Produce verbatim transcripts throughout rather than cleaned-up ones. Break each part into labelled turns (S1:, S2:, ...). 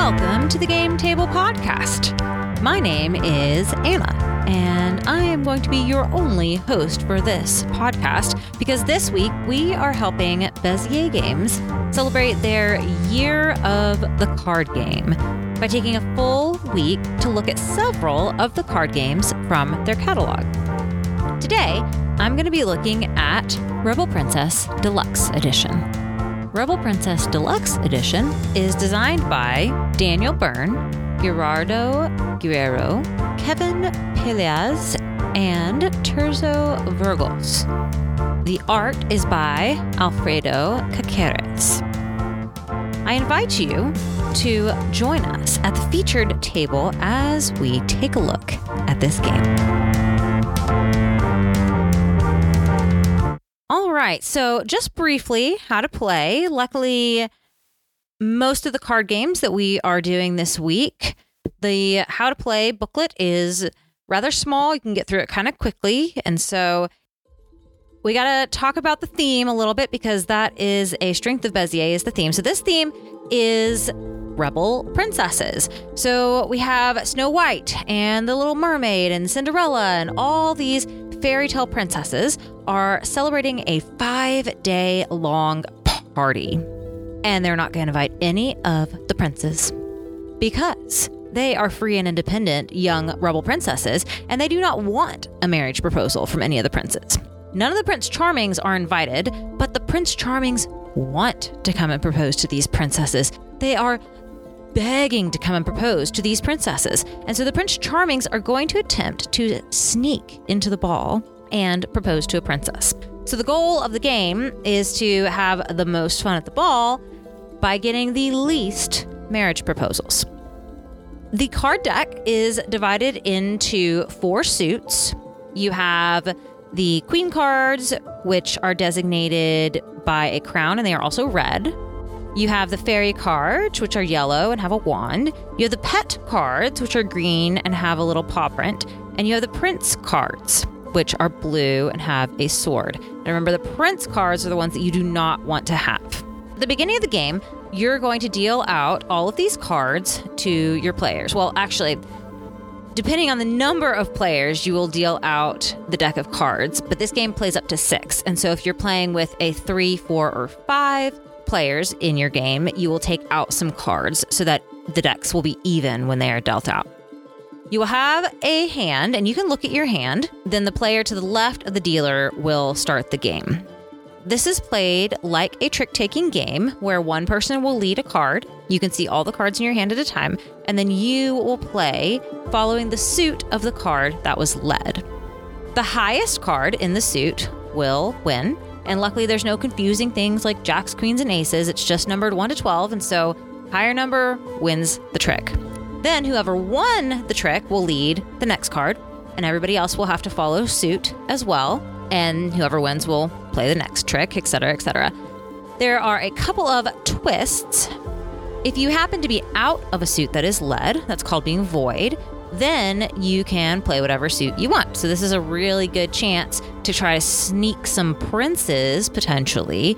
S1: Welcome to the Game Table Podcast. My name is Anna, and I am going to be your only host for this podcast because this week we are helping Bezier Games celebrate their Year of the Card Game by taking a full week to look at several of the card games from their catalog. Today, I'm going to be looking at Rebel Princess Deluxe Edition. Rebel Princess Deluxe Edition is designed by Daniel Byrne, Gerardo Guerrero, Kevin Peleas, and Terzo Virgos. The art is by Alfredo Caceres. I invite you to join us at the featured table as we take a look at this game. All right, so just briefly, how to play. Luckily, most of the card games that we are doing this week, the how to play booklet is rather small. You can get through it kind of quickly. And so we got to talk about the theme a little bit because that is a strength of Bezier is the theme. So this theme is Rebel Princesses. So we have Snow White and the Little Mermaid and Cinderella and all these fairy tale princesses are celebrating a five-day long party. And they're not going to invite any of the princes because they are free and independent young rebel princesses, and they do not want a marriage proposal from any of the princes. None of the Prince Charmings are invited, but the Prince Charmings want to come and propose to these princesses. They are begging to come and propose to these princesses. And so the Prince Charmings are going to attempt to sneak into the ball and propose to a princess. So the goal of the game is to have the most fun at the ball by getting the least marriage proposals. The card deck is divided into four suits. You have the queen cards, which are designated by a crown, and they are also red. You have the fairy cards, which are yellow and have a wand. You have the pet cards, which are green and have a little paw print. And you have the prince cards, which are blue and have a sword. And remember, the prince cards are the ones that you do not want to have. At the beginning of the game, you're going to deal out all of these cards to your players. Well, actually, depending on the number of players, you will deal out the deck of cards, but this game plays up to six. And so if you're playing with a three, four, or five players in your game, you will take out some cards so that the decks will be even when they are dealt out. You will have a hand, and you can look at your hand. Then the player to the left of the dealer will start the game. This is played like a trick-taking game where one person will lead a card. You can see all the cards in your hand at a time, and then you will play following the suit of the card that was led. The highest card in the suit will win, and luckily there's no confusing things like jacks, queens, and aces. It's just numbered one to twelve, and so higher number wins the trick. Then whoever won the trick will lead the next card, and everybody else will have to follow suit as well, and whoever wins will play the next trick, et cetera, et cetera. There are a couple of twists. If you happen to be out of a suit that is led, that's called being void, then you can play whatever suit you want. So this is a really good chance to try to sneak some princes, potentially,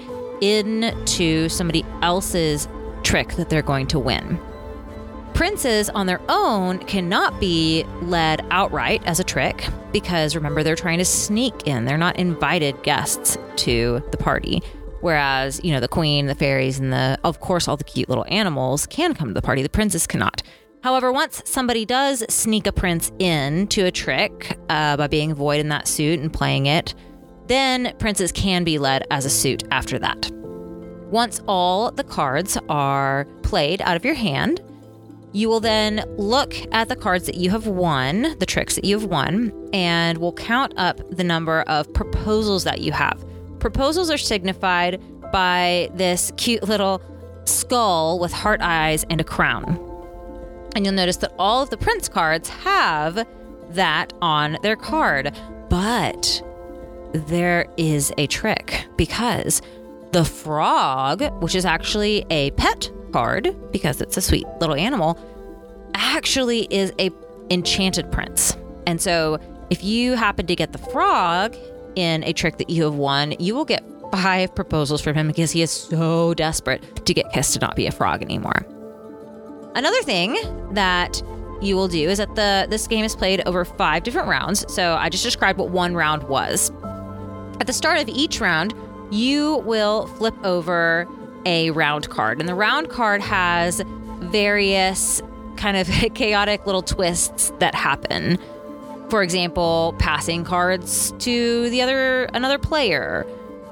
S1: into somebody else's trick that they're going to win. Princes on their own cannot be led outright as a trick because, remember, they're trying to sneak in. They're not invited guests to the party. Whereas, you know, the queen, the fairies, and the, of course, all the cute little animals can come to the party. The princes cannot. However, once somebody does sneak a prince in to a trick uh, by being void in that suit and playing it, then princes can be led as a suit after that. Once all the cards are played out of your hand, you will then look at the cards that you have won, the tricks that you have won, and will count up the number of proposals that you have. Proposals are signified by this cute little skull with heart eyes and a crown. And you'll notice that all of the prince cards have that on their card. But there is a trick because the frog, which is actually a pet card because it's a sweet little animal, actually is a enchanted prince. And so if you happen to get the frog in a trick that you have won, you will get five proposals from him because he is so desperate to get kissed to not be a frog anymore. Another thing that you will do is that the this game is played over five different rounds. So I just described what one round was. At the start of each round, you will flip over a round card, and the round card has various kind of chaotic little twists that happen. For example, passing cards to the other another player,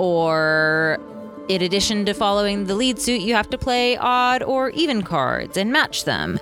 S1: or in addition to following the lead suit, you have to play odd or even cards and match them.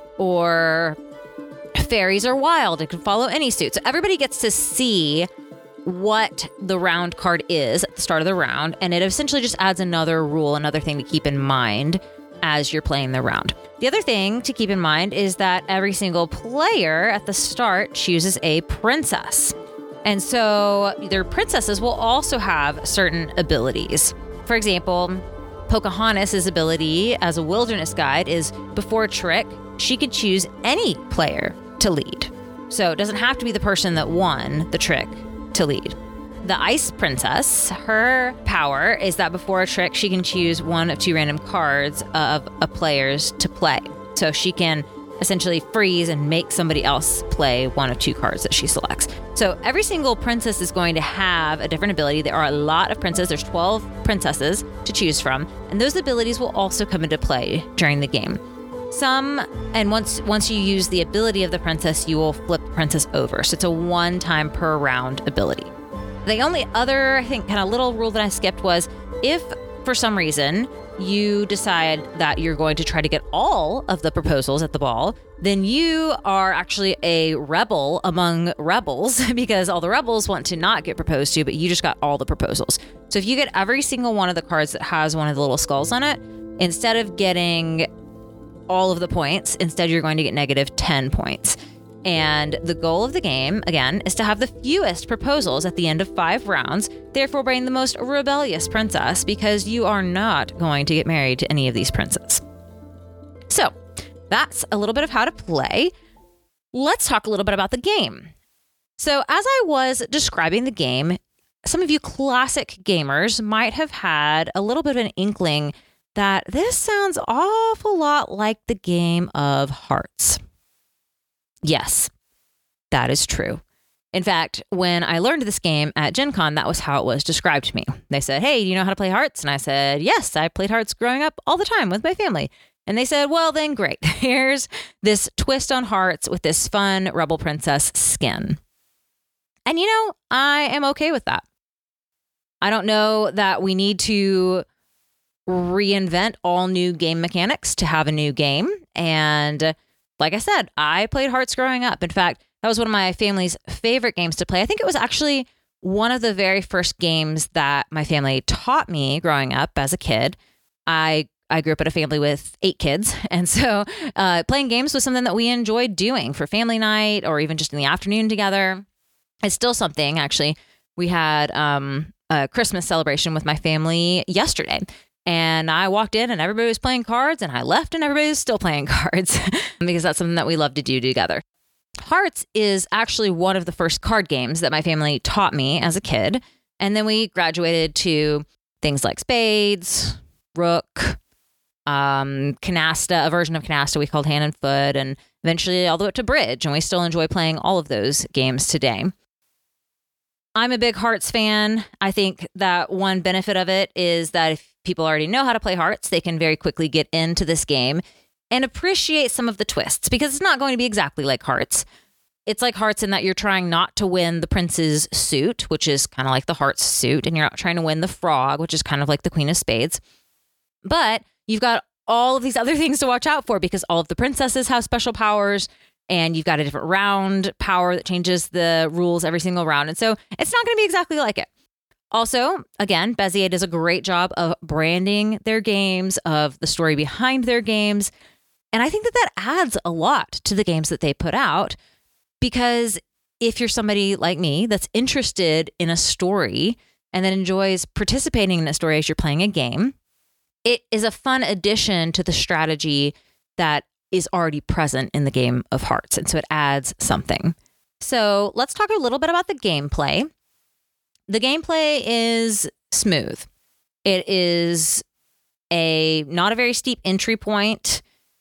S1: Or fairies are wild, it can follow any suit. So everybody gets to see what the round card is at the start of the round, and it essentially just adds another rule, another thing to keep in mind as you're playing the round. The other thing to keep in mind is that every single player at the start chooses a princess. And so their princesses will also have certain abilities. For example, Pocahontas' ability as a wilderness guide is before a trick, she could choose any player to lead. So it doesn't have to be the person that won the trick to lead. The Ice Princess, her power is that before a trick, she can choose one of two random cards of a player's to play. So she can essentially freeze and make somebody else play one of two cards that she selects. So every single princess is going to have a different ability. There are a lot of princesses. There's twelve princesses to choose from, and those abilities will also come into play during the game. Some, and once once you use the ability of the princess, you will flip the princess over. So it's a one time per round ability. The only other, I think, kind of little rule that I skipped was if for some reason you decide that you're going to try to get all of the proposals at the ball, then you are actually a rebel among rebels because all the rebels want to not get proposed to, but you just got all the proposals. So if you get every single one of the cards that has one of the little skulls on it, instead of getting all of the points, instead you're going to get negative ten points. And the goal of the game, again, is to have the fewest proposals at the end of five rounds, therefore bring the most rebellious princess, because you are not going to get married to any of these princes. So that's a little bit of how to play. Let's talk a little bit about the game. So as I was describing the game, some of you classic gamers might have had a little bit of an inkling that this sounds an awful lot like the game of Hearts. Yes, that is true. In fact, when I learned this game at Gen Con, that was how it was described to me. They said, hey, do you know how to play Hearts? And I said, yes, I played Hearts growing up all the time with my family. And they said, well, then great. Here's this twist on Hearts with this fun rebel princess skin. And you know, I am okay with that. I don't know that we need to reinvent all new game mechanics to have a new game. And like I said, I played Hearts growing up. In fact, that was one of my family's favorite games to play. I think it was actually one of the very first games that my family taught me growing up as a kid. I I grew up in a family with eight kids. And so uh, playing games was something that we enjoyed doing for family night or even just in the afternoon together. It's still something, actually. We had um, a Christmas celebration with my family yesterday. And I walked in and everybody was playing cards, and I left and everybody was still playing cards because that's something that we love to do together. Hearts is actually one of the first card games that my family taught me as a kid. And then we graduated to things like spades, rook, um, canasta, a version of canasta we called hand and foot, and eventually all the way up to bridge. And we still enjoy playing all of those games today. I'm a big Hearts fan. I think that one benefit of it is that if people already know how to play Hearts, they can very quickly get into this game and appreciate some of the twists, because it's not going to be exactly like Hearts. It's like Hearts in that you're trying not to win the prince's suit, which is kind of like the Hearts suit, and you're not trying to win the frog, which is kind of like the Queen of Spades. But you've got all of these other things to watch out for, because all of the princesses have special powers, and you've got a different round power that changes the rules every single round. And so it's not going to be exactly like it. Also, again, Bezier does a great job of branding their games, of the story behind their games. And I think that that adds a lot to the games that they put out, because if you're somebody like me that's interested in a story and that enjoys participating in a story as you're playing a game, it is a fun addition to the strategy that is already present in the game of Hearts. And so it adds something. So let's talk a little bit about the gameplay. The gameplay is smooth. It is a not a very steep entry point.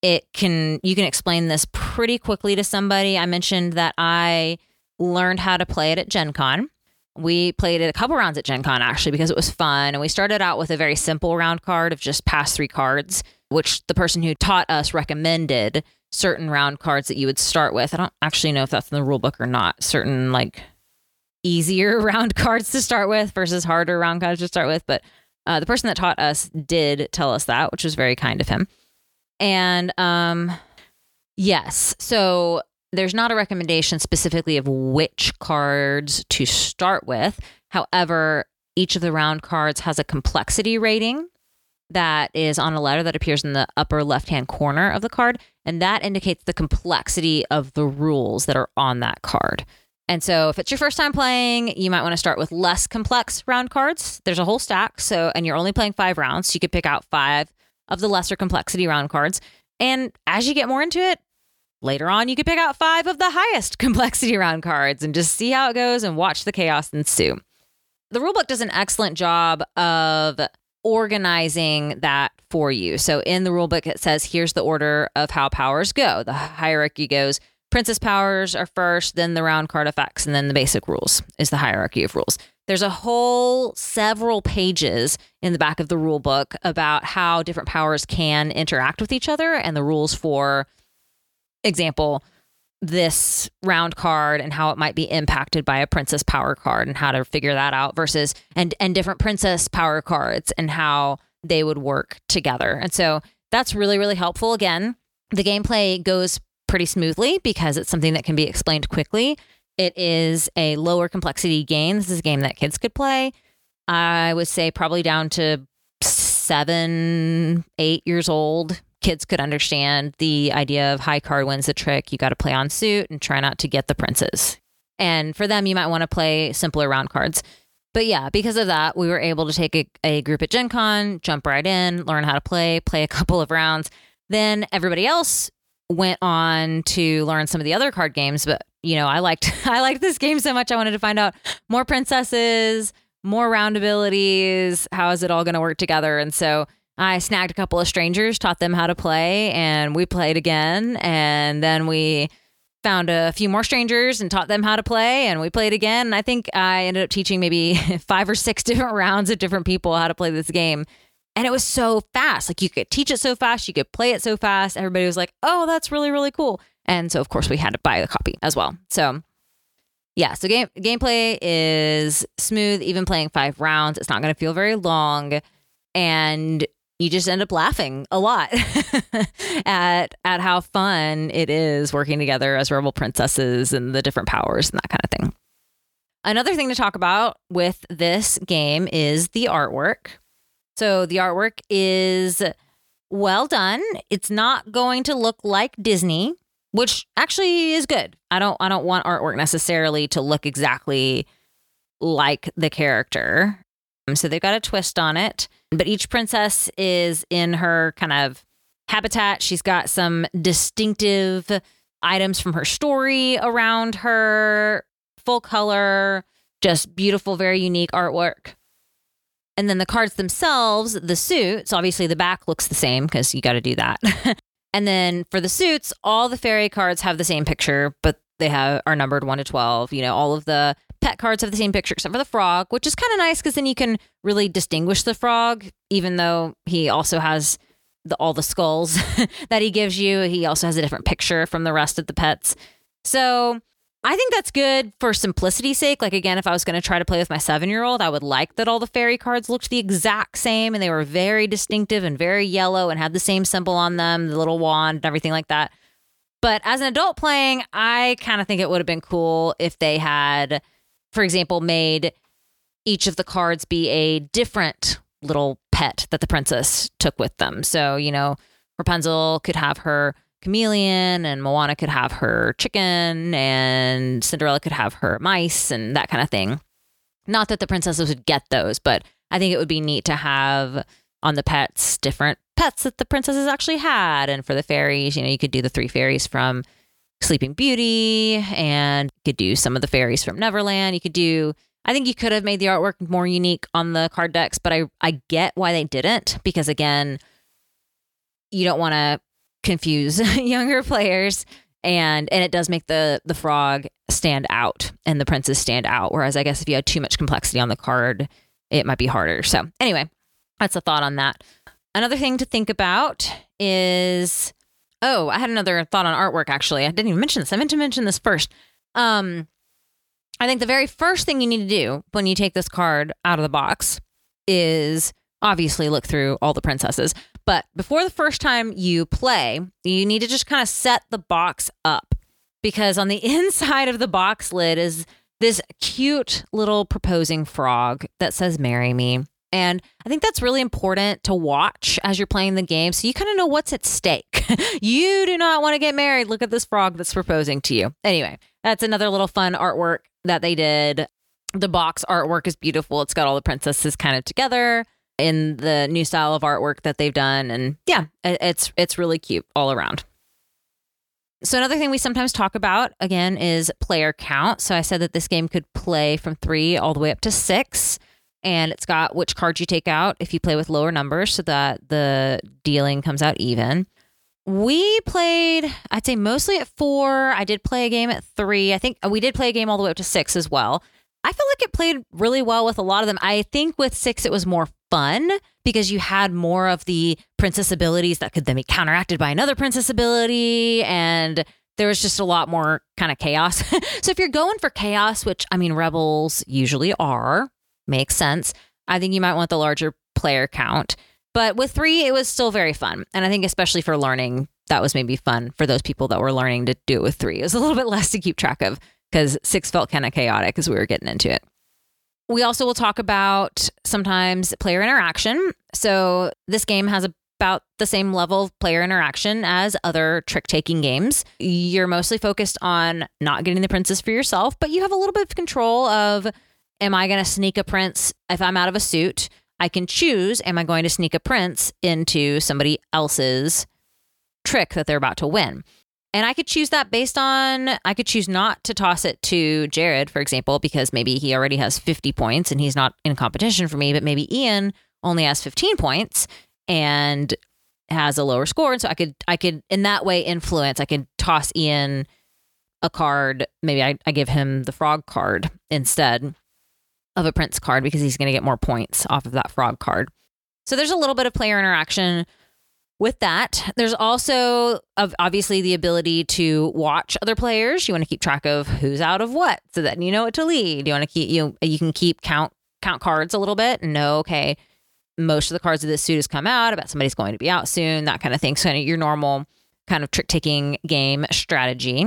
S1: it can you can explain this pretty quickly to somebody. I mentioned that I learned how to play it at Gen Con. We played it a couple rounds at Gen Con, actually, because it was fun. And we started out with a very simple round card of just pass three cards, which the person who taught us recommended certain round cards that you would start with. I don't actually know if that's in the rule book or not. Certain like easier round cards to start with versus harder round cards to start with. But uh, the person that taught us did tell us that, which was very kind of him. And um, yes, so there's not a recommendation specifically of which cards to start with. However, each of the round cards has a complexity rating that is on a letter that appears in the upper left-hand corner of the card. And that indicates the complexity of the rules that are on that card. And so if it's your first time playing, you might want to start with less complex round cards. There's a whole stack. So, and you're only playing five rounds. So you could pick out five of the lesser complexity round cards. And as you get more into it, later on, you could pick out five of the highest complexity round cards and just see how it goes and watch the chaos ensue. The rulebook does an excellent job of organizing that for you. So in the rulebook, it says, here's the order of how powers go. The hierarchy goes, princess powers are first, then the round card effects, and then the basic rules is the hierarchy of rules. There's a whole several pages in the back of the rulebook about how different powers can interact with each other and the rules for example, this round card and how it might be impacted by a princess power card and how to figure that out versus and and different princess power cards and how they would work together. And so that's really, really helpful. Again, the gameplay goes pretty smoothly because it's something that can be explained quickly. It is a lower complexity game. This is a game that kids could play. I would say probably down to seven, eight years old. Kids could understand the idea of high card wins the trick. You got to play on suit and try not to get the princes. And for them, you might want to play simpler round cards. But yeah, because of that, we were able to take a, a group at Gen Con, jump right in, learn how to play, play a couple of rounds. Then everybody else went on to learn some of the other card games. But, you know, I liked I liked this game so much. I wanted to find out more princesses, more round abilities. How is it all going to work together? And so I snagged a couple of strangers, taught them how to play, and we played again. And then we found a few more strangers and taught them how to play, and we played again. And I think I ended up teaching maybe five or six different rounds of different people how to play this game. And it was so fast. Like you could teach it so fast, you could play it so fast. Everybody was like, oh, that's really, really cool. And so, of course, we had to buy the copy as well. So yeah, so game gameplay is smooth, even playing five rounds. It's not going to feel very long. And you just end up laughing a lot at at how fun it is working together as rebel princesses and the different powers and that kind of thing. Another thing to talk about with this game is the artwork. So the artwork is well done. It's not going to look like Disney, which actually is good. I don't I don't want artwork necessarily to look exactly like the character. So they've got a twist on it. But each princess is in her kind of habitat. She's got some distinctive items from her story around her, full color, just beautiful, very unique artwork. And then the cards themselves, the suits, obviously the back looks the same because you got to do that. And then for the suits, all the fairy cards have the same picture, but they have are numbered one to twelve. You know, all of the pet cards have the same picture except for the frog, which is kind of nice because then you can really distinguish the frog, even though he also has the, all the skulls that he gives you. He also has a different picture from the rest of the pets. So I think that's good for simplicity's sake. Like, again, if I was going to try to play with my seven-year-old, I would like that all the fairy cards looked the exact same and they were very distinctive and very yellow and had the same symbol on them, the little wand and everything like that. But as an adult playing, I kind of think it would have been cool if they had, for example, made each of the cards be a different little pet that the princess took with them. So, you know, Rapunzel could have her chameleon and Moana could have her chicken and Cinderella could have her mice and that kind of thing. Not that the princesses would get those, but I think it would be neat to have on the pets different pets that the princesses actually had. And for the fairies, you know, you could do the three fairies from Sleeping Beauty and you could do some of the fairies from Neverland. You could do, I think you could have made the artwork more unique on the card decks, but I, I get why they didn't, because again, you don't want to confuse younger players. And and it does make the the frog stand out and the princess stand out. Whereas I guess if you had too much complexity on the card, it might be harder. So anyway, that's a thought on that. Another thing to think about is, oh, I had another thought on artwork, actually. I didn't even mention this. I meant to mention this first. Um, I think the very first thing you need to do when you take this card out of the box is obviously look through all the princesses. But before the first time you play, you need to just kind of set the box up, because on the inside of the box lid is this cute little proposing frog that says, "Marry me." And I think that's really important to watch as you're playing the game, so you kind of know what's at stake. You do not want to get married. Look at this frog that's proposing to you. Anyway, that's another little fun artwork that they did. The box artwork is beautiful. It's got all the princesses kind of together in the new style of artwork that they've done. And yeah, it's it's really cute all around. So another thing we sometimes talk about, again, is player count. So I said that this game could play from three all the way up to six. And it's got which cards you take out if you play with lower numbers so that the dealing comes out even. We played, I'd say mostly at four. I did play a game at three. I think we did play a game all the way up to six as well. I feel like it played really well with a lot of them. I think with six, it was more fun because you had more of the princess abilities that could then be counteracted by another princess ability. And there was just a lot more kind of chaos. So if you're going for chaos, which I mean, Rebels usually are, makes sense, I think you might want the larger player count. But with three, it was still very fun. And I think especially for learning, that was maybe fun for those people that were learning to do it with three. It was a little bit less to keep track of because six felt kind of chaotic as we were getting into it. We also will talk about sometimes player interaction. So this game has about the same level of player interaction as other trick-taking games. You're mostly focused on not getting the princess for yourself, but you have a little bit of control of, am I going to sneak a prince if I'm out of a suit? I can choose, am I going to sneak a prince into somebody else's trick that they're about to win? And I could choose that based on, I could choose not to toss it to Jared, for example, because maybe he already has fifty points and he's not in competition for me, but maybe Ian only has fifteen points and has a lower score. And so I could, I could in that way influence, I could toss Ian a card. Maybe I, I give him the frog card instead of a prince card because he's going to get more points off of that frog card. So there's a little bit of player interaction with that. There's also obviously the ability to watch other players. You want to keep track of who's out of what so that you know what to lead. You want to keep, you you can keep count count cards a little bit and know, okay, most of the cards of this suit has come out. I bet somebody's going to be out soon, that kind of thing. So your normal kind of trick-taking game strategy.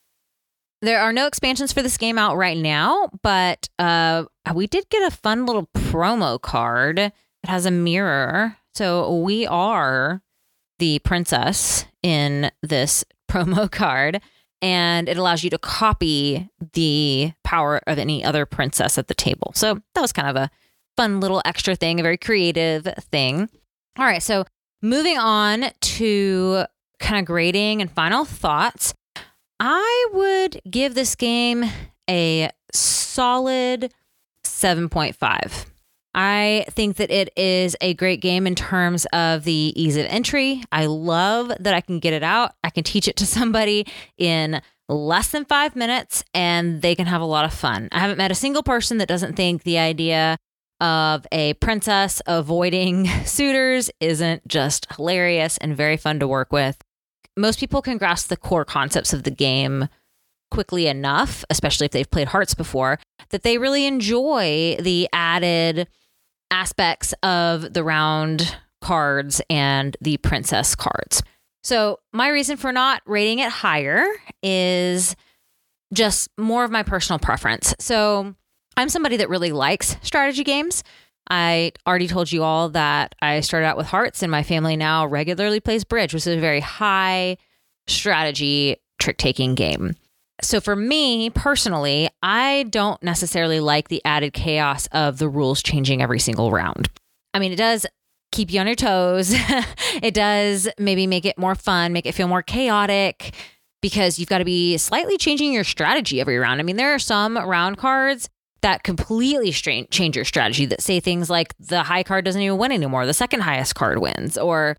S1: There are no expansions for this game out right now, but uh, we did get a fun little promo card. It has a mirror. So we are the princess in this promo card, and it allows you to copy the power of any other princess at the table. So that was kind of a fun little extra thing, a very creative thing. All right, so moving on to kind of grading and final thoughts. I would give this game a solid seven point five. I think that it is a great game in terms of the ease of entry. I love that I can get it out. I can teach it to somebody in less than five minutes and they can have a lot of fun. I haven't met a single person that doesn't think the idea of a princess avoiding suitors isn't just hilarious and very fun to work with. Most people can grasp the core concepts of the game quickly enough, especially if they've played Hearts before, that they really enjoy the added aspects of the round cards and the princess cards. So my reason for not rating it higher is just more of my personal preference. So I'm somebody that really likes strategy games. I already told you all that I started out with Hearts and my family now regularly plays Bridge, which is a very high strategy trick-taking game. So for me personally, I don't necessarily like the added chaos of the rules changing every single round. I mean, it does keep you on your toes. It does maybe make it more fun, make it feel more chaotic because you've got to be slightly changing your strategy every round. I mean, there are some round cards that completely stra- change your strategy that say things like the high card doesn't even win anymore. The second highest card wins, or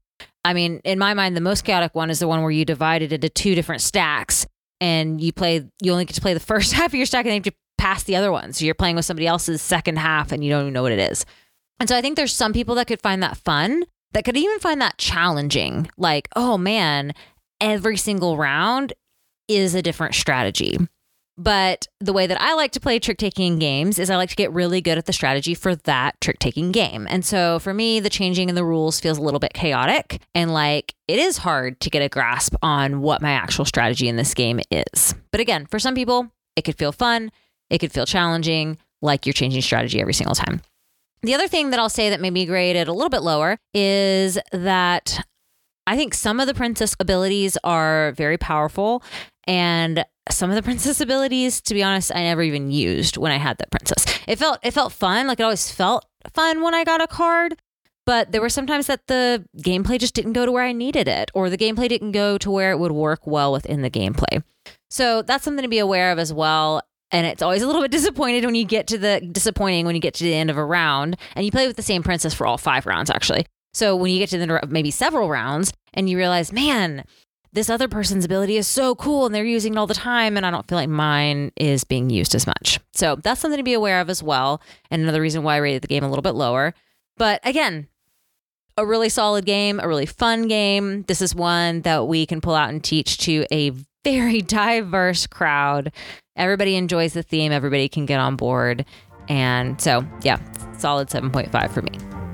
S1: I mean, in my mind, the most chaotic one is the one where you divide it into two different stacks and you play, you only get to play the first half of your stack and then you have to pass the other one. So you're playing with somebody else's second half and you don't even know what it is. And so I think there's some people that could find that fun, that could even find that challenging. Like, oh man, every single round is a different strategy. But the way that I like to play trick-taking games is I like to get really good at the strategy for that trick-taking game. And so for me, the changing in the rules feels a little bit chaotic. And like, it is hard to get a grasp on what my actual strategy in this game is. But again, for some people, it could feel fun. It could feel challenging, like you're changing strategy every single time. The other thing that I'll say that made me grade it a little bit lower is that I think some of the princess abilities are very powerful, and some of the princess abilities, to be honest, I never even used when I had that princess. It felt it felt fun, like it always felt fun when I got a card, but there were sometimes that the gameplay just didn't go to where I needed it, or the gameplay didn't go to where it would work well within the gameplay. So that's something to be aware of as well. And it's always a little bit disappointed when you get to the disappointing when you get to the end of a round and you play with the same princess for all five rounds, actually. So when you get to the end of maybe several rounds and you realize, man, this other person's ability is so cool and they're using it all the time, and I don't feel like mine is being used as much. So that's something to be aware of as well. And another reason why I rated the game a little bit lower. But again, a really solid game, a really fun game. This is one that we can pull out and teach to a very diverse crowd. Everybody enjoys the theme. Everybody can get on board. And so, yeah, solid seven point five for me.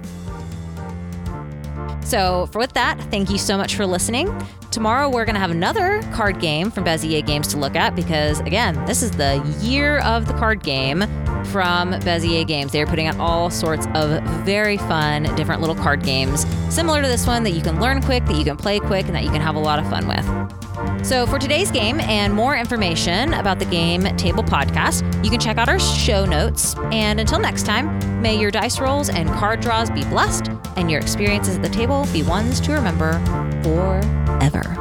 S1: So for with that, thank you so much for listening. Tomorrow, we're going to have another card game from Bezier Games to look at because, again, this is the year of the card game from Bezier Games. They're putting out all sorts of very fun, different little card games, similar to this one that you can learn quick, that you can play quick, and that you can have a lot of fun with. So for today's game and more information about the Game Table Podcast, you can check out our show notes. And until next time, may your dice rolls and card draws be blessed and your experiences at the table be ones to remember forever.